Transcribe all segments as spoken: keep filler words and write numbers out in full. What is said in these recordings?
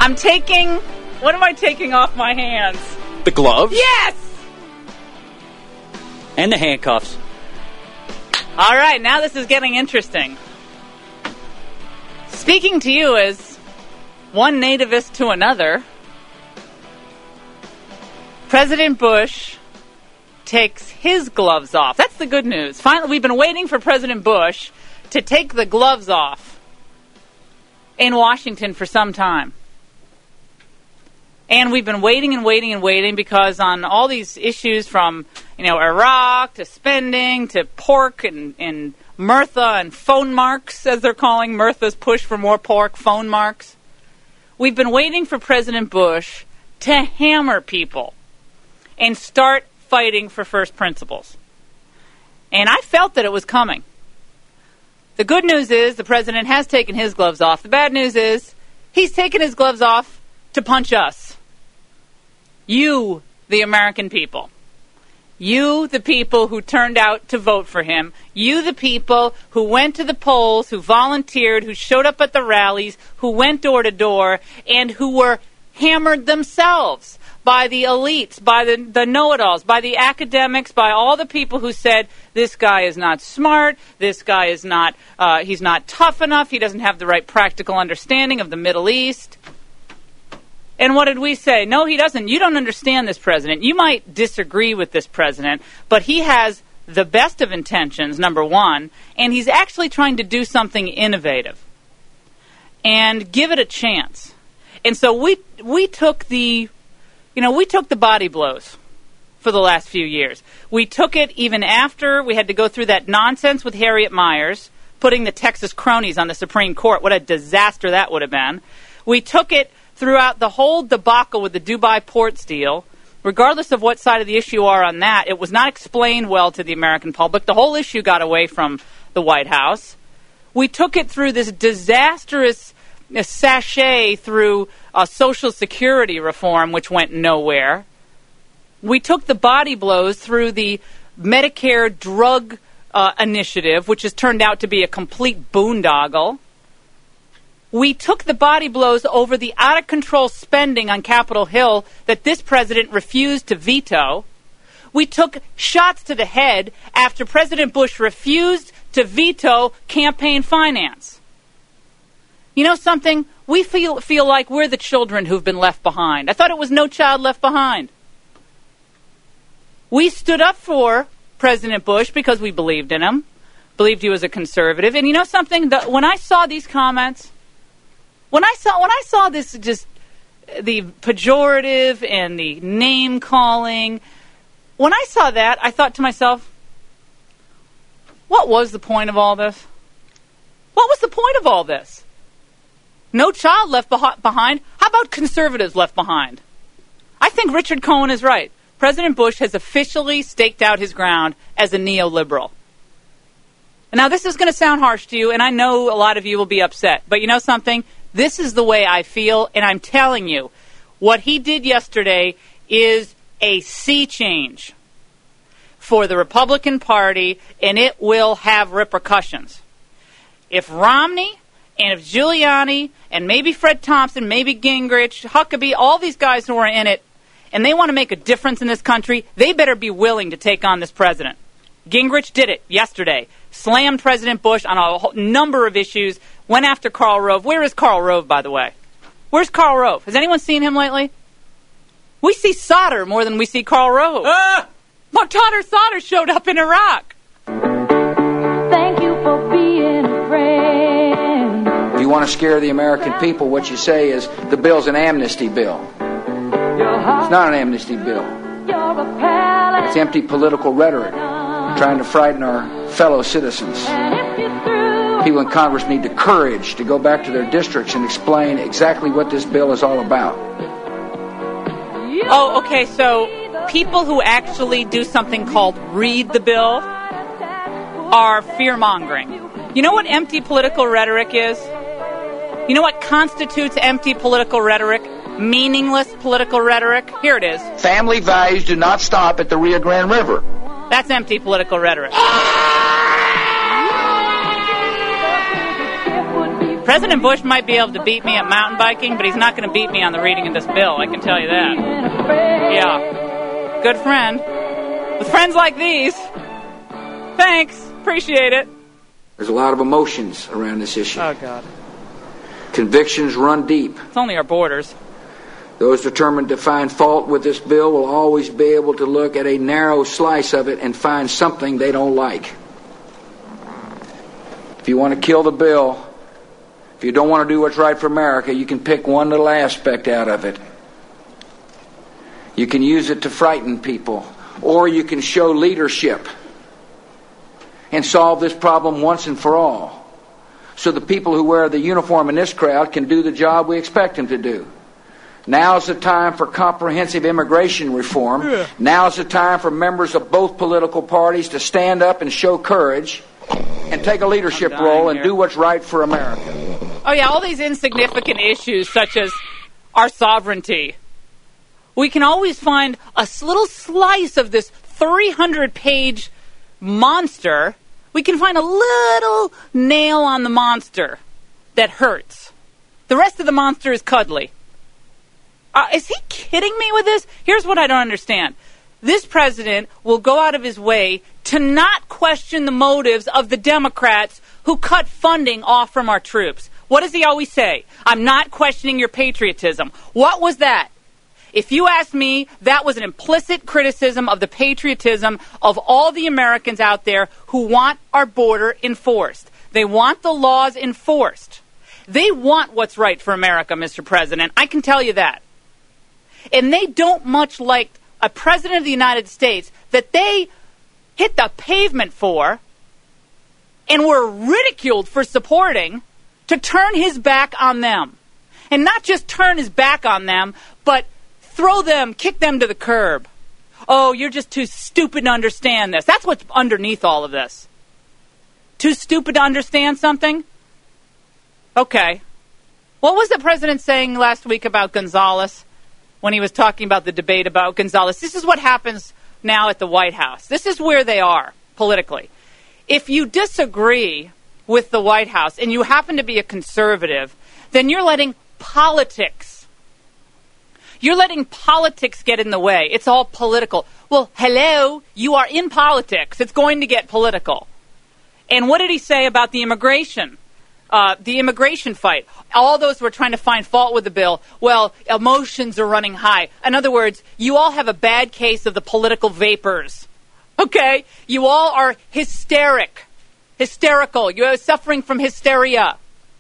I'm taking... What am I taking off my hands? The gloves? Yes! And the handcuffs. All right, now this is getting interesting. Speaking to you as one nativist to another, President Bush takes his gloves off. That's the good news. Finally, we've been waiting for President Bush to take the gloves off in Washington for some time. And we've been waiting and waiting and waiting because on all these issues from, you know, Iraq to spending to pork and, and Murtha and phone marks, as they're calling Murtha's push for more pork, phone marks. We've been waiting for President Bush to hammer people and start fighting for first principles. And I felt that it was coming. The good news is the president has taken his gloves off. The bad news is he's taken his gloves off to punch us. You, the American people. You, the people who turned out to vote for him. You, the people who went to the polls, who volunteered, who showed up at the rallies, who went door to door, and who were hammered themselves by the elites, by the, the know-it-alls, by the academics, by all the people who said, this guy is not smart, this guy is not, uh, he's not tough enough, he doesn't have the right practical understanding of the Middle East. And what did we say? No, he doesn't. You don't understand this president. You might disagree with this president, but he has the best of intentions, number one, and he's actually trying to do something innovative. And give it a chance. And so we we took the, you know, we took the body blows for the last few years. We took it even after we had to go through that nonsense with Harriet Miers, putting the Texas cronies on the Supreme Court. What a disaster that would have been. We took it throughout the whole debacle with the Dubai ports deal. Regardless of what side of the issue you are on that, it was not explained well to the American public. The whole issue got away from the White House. We took it through this disastrous sachet through uh, Social Security reform, which went nowhere. We took the body blows through the Medicare drug uh, initiative, which has turned out to be a complete boondoggle. We took the body blows over the out-of-control spending on Capitol Hill that this president refused to veto. We took shots to the head after President Bush refused to veto campaign finance. You know something? We feel feel like we're the children who've been left behind. I thought it was No Child Left Behind. We stood up for President Bush because we believed in him, believed he was a conservative. And you know something? The, when I saw these comments, when I saw when I saw this, just the pejorative and the name calling, when I saw that, I thought to myself, what was the point of all this? What was the point of all this? No child left beh- behind. How about conservatives left behind? I think Richard Cohen is right. President Bush has officially staked out his ground as a neoliberal. Now, this is going to sound harsh to you, and I know a lot of you will be upset. But you know something? This is the way I feel, and I'm telling you, what he did yesterday is a sea change for the Republican Party, and it will have repercussions. If Romney and if Giuliani and maybe Fred Thompson, maybe Gingrich, Huckabee, all these guys who are in it, and they want to make a difference in this country, they better be willing to take on this president. Gingrich did it yesterday. Slammed President Bush on a whole number of issues, went after Karl Rove. Where is Karl Rove, by the way? Where's Karl Rove? Has anyone seen him lately? We see Sauter more than we see Karl Rove. Ah! Muqtada Sauter showed up in Iraq. Thank you for being a friend. If you want to scare the American people, what you say is, the bill's an amnesty bill. It's not an amnesty bill. It's empty political rhetoric, trying to frighten our fellow citizens. People in Congress need the courage to go back to their districts and explain exactly what this bill is all about. Oh, okay, so people who actually do something called read the bill are fear-mongering. You know what empty political rhetoric is? You know what constitutes empty political rhetoric? Meaningless political rhetoric? Here it is. Family values do not stop at the Rio Grande River. That's empty political rhetoric. President Bush might be able to beat me at mountain biking, but he's not going to beat me on the reading of this bill, I can tell you that. Yeah. Good friend. With friends like these, thanks. Appreciate it. There's a lot of emotions around this issue. Oh, God. Convictions run deep. It's only our borders. Those determined to find fault with this bill will always be able to look at a narrow slice of it and find something they don't like. If you want to kill the bill, if you don't want to do what's right for America, you can pick one little aspect out of it. You can use it to frighten people, or you can show leadership and solve this problem once and for all, so the people who wear the uniform in this crowd can do the job we expect them to do. Now's the time for comprehensive immigration reform. Yeah. Now's the time for members of both political parties to stand up and show courage and take a leadership role and do what's right for America. Oh, yeah, all these insignificant issues such as our sovereignty. We can always find a little slice of this three hundred page monster. We can find a little nail on the monster that hurts. The rest of the monster is cuddly. Uh, is he kidding me with this? Here's what I don't understand. This president will go out of his way to not question the motives of the Democrats who cut funding off from our troops. What does he always say? I'm not questioning your patriotism. What was that? If you ask me, that was an implicit criticism of the patriotism of all the Americans out there who want our border enforced. They want the laws enforced. They want what's right for America, Mister President. I can tell you that. And they don't much like a president of the United States that they hit the pavement for and were ridiculed for supporting to turn his back on them. And not just turn his back on them, but throw them, kick them to the curb. Oh, you're just too stupid to understand this. That's what's underneath all of this. Too stupid to understand something? Okay. What was the president saying last week about Gonzales when he was talking about the debate about Gonzales? This is what happens now at the White House. This is where they are politically. If you disagree with the White House and you happen to be a conservative, then you're letting politics You're letting politics get in the way. It's all political. Well, hello, you are in politics. It's going to get political. And what did he say about the immigration? Uh, the immigration fight. All those who are trying to find fault with the bill, well, emotions are running high. In other words, you all have a bad case of the political vapors. Okay? You all are hysteric. Hysterical. You are suffering from hysteria.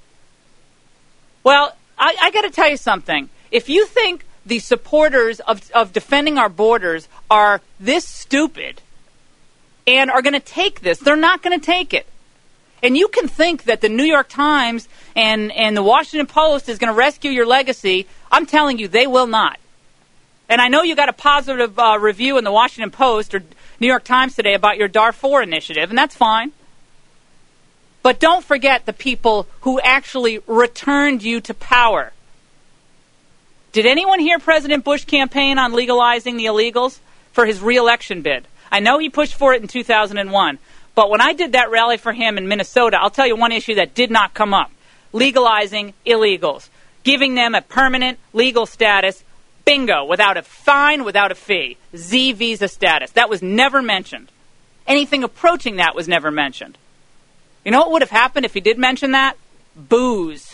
Well, I, I got to tell you something. If you think the supporters of, of defending our borders are this stupid and are going to take this, they're not going to take it. And you can think that the New York Times and, and the Washington Post is going to rescue your legacy. I'm telling you, they will not. And I know you got a positive uh, review in the Washington Post or New York Times today about your Darfur initiative, and that's fine. But don't forget the people who actually returned you to power. Did anyone hear President Bush campaign on legalizing the illegals for his re-election bid? I know he pushed for it in two thousand one, but when I did that rally for him in Minnesota, I'll tell you one issue that did not come up. Legalizing illegals. Giving them a permanent legal status, bingo, without a fine, without a fee. Z visa status. That was never mentioned. Anything approaching that was never mentioned. You know what would have happened if he did mention that? Booze.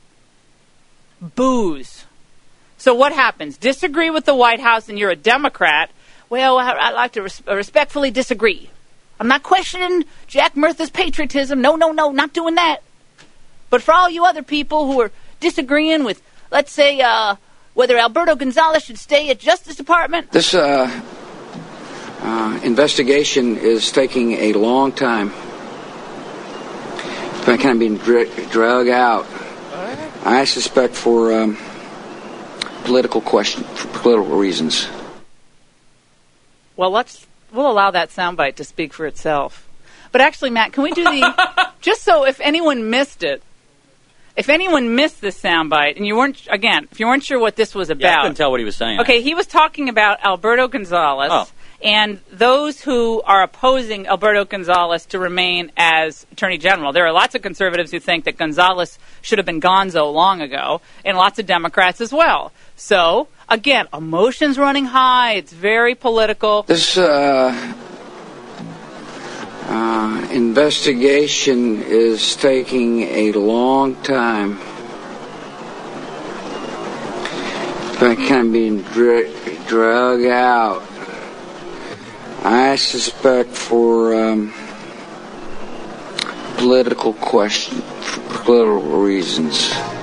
Booze. So what happens? Disagree with the White House and you're a Democrat? Well, I'd like to res- respectfully disagree. I'm not questioning Jack Murtha's patriotism. No, no, no, not doing that. But for all you other people who are disagreeing with, let's say, uh, whether Alberto Gonzales should stay at Justice Department. This uh, uh, investigation is taking a long time. It's kind of being dra- drug out. I suspect for... Um, Political question, for political reasons. Well, let's we'll allow that soundbite to speak for itself. But actually, Matt, can we do the just so if anyone missed it, if anyone missed this soundbite and you weren't again, if you weren't sure what this was about, yeah, I couldn't tell what he was saying. Okay, he was talking about Alberto Gonzales oh. and those who are opposing Alberto Gonzales to remain as Attorney General. There are lots of conservatives who think that Gonzales should have been gonzo long ago, and lots of Democrats as well. So, again, emotions running high. It's very political. This uh, uh, investigation is taking a long time. But kind of being dr- drug out. I suspect for um, political question, for political reasons.